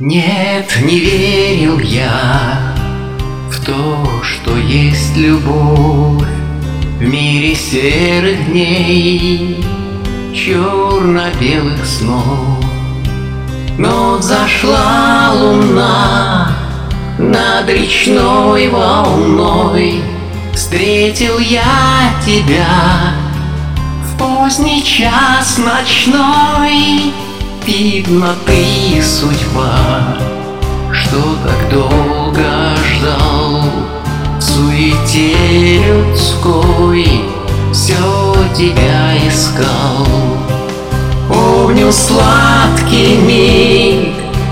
Нет, не верил я в то, что есть любовь в мире серых дней, черно-белых снов. Но взошла луна над речной волной, встретил я тебя в поздний час ночной. Видно, ты судьба, что так долго ждал. В суете людской все тебя искал. Помню сладкий миг,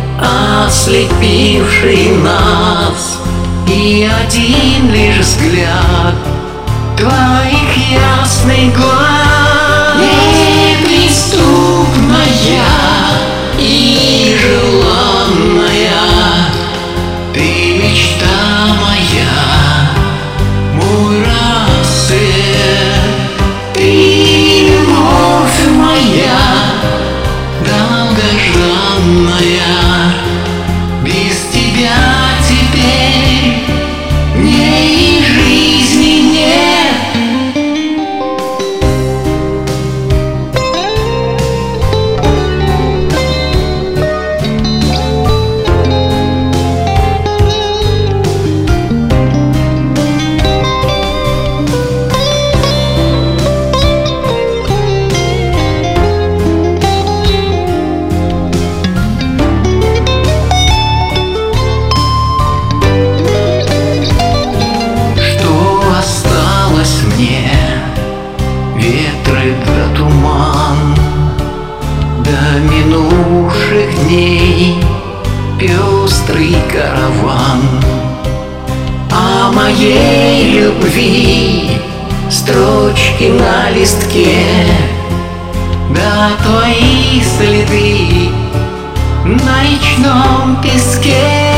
ослепивший нас, и один лишь взгляд твоих ясных глаз. Неприступная и желанная, ты мечта моя, мой рассвет. Ты любовь моя, долгожданная, без тебя теперь мне и жизни нет. Ветры да туман до минувших дней, пестрый караван. О моей любви строчки на листке, да твои следы на речном песке.